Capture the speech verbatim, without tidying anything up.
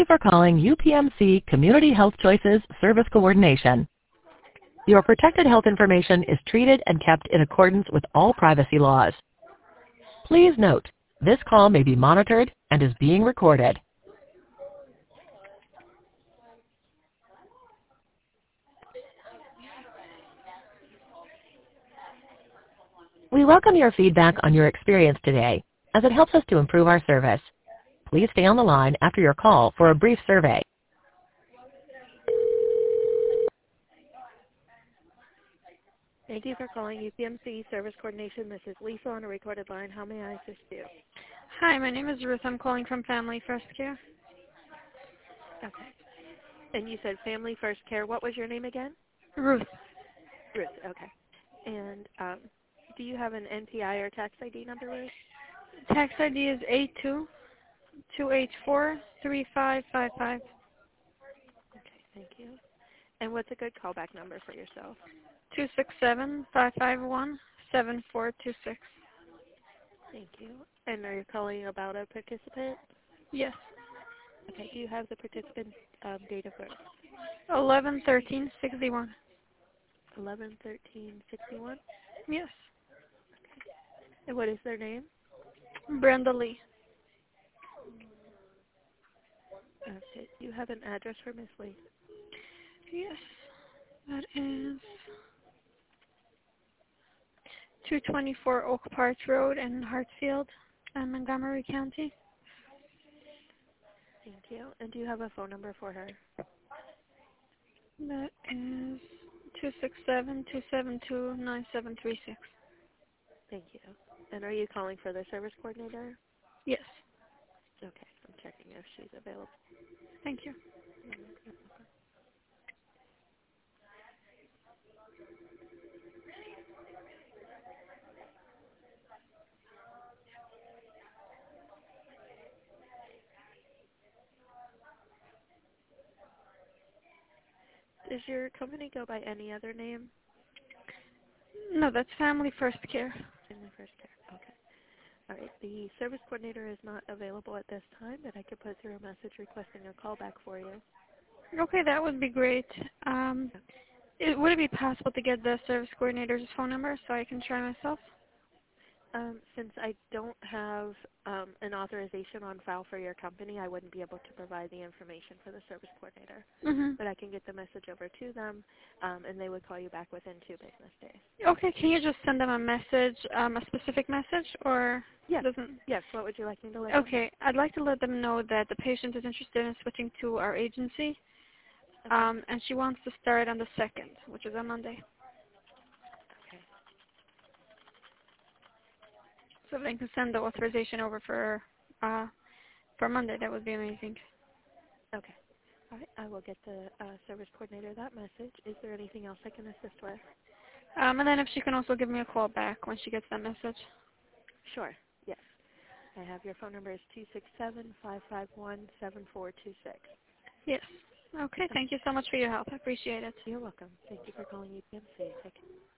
Thank you for calling U P M C Community Health Choices Service Coordination. Your protected health information is treated and kept in accordance with all privacy laws. Please note, this call may be monitored and is being recorded. We welcome your feedback on your experience today, as it helps us to improve our service. Please stay on the line after your call for a brief survey. Thank you for calling U P M C Service Coordination. This is Lisa on a recorded line. How may I assist you? Hi, my name is Ruth. I'm calling from Family First Care. Okay. And you said Family First Care. What was your name again? Ruth. Ruth, okay. And um, do you have an N P I or tax I D number, Ruth? Tax I D is eight two two eight four three five five five. Okay, thank you. And what's a good callback number for yourself? two six seven five five one seven four two six. Thank you. And are you calling about a participant? Yes. Okay, do you have the participant's um, date of birth? eleven thirteen sixty-one. eleven thirteen sixty-one? Yes. And what is their name? Brenda Lee. Okay, do you have an address for Miss Lee? Yes. That is two twenty-four Oak Park Road in Hartsfield, in Montgomery County. Thank you. And do you have a phone number for her? That is two six seven two seven two nine seven three six. Thank you. And are you calling for the service coordinator? Yes. Okay, I'm checking if she's available. Thank you. Does your company go by any other name? No, that's Family First Care. Family First Care. Okay. All right. The service coordinator is not available at this time, but I could put through a message requesting a callback for you. Okay, that would be great. Um, it, would it be possible to get the service coordinator's phone number so I can try myself? Um, since I don't have um, an authorization on file for your company, I wouldn't be able to provide the information for the service coordinator. Mm-hmm. But I can get the message over to them, um, and they would call you back within two business days. Okay, can you just send them a message, um, a specific message, or Yes. doesn't? Yes. What would you like me to let them know? Okay, I'd like to let them know that the patient is interested in switching to our agency, Okay. um, and she wants to start on the second, which is a Monday. Okay. So if they can send the authorization over for uh, for Monday, that would be amazing. Okay. All right. I will get the uh, service coordinator that message. Is there anything else I can assist with? Um, and then if she can also give me a call back when she gets that message. Sure. Yes. I have your phone number is two six seven five five one seven four two six. Yes. Okay, thank you so much for your help. I appreciate it. You're welcome. Thank you for calling U P M C. Take care.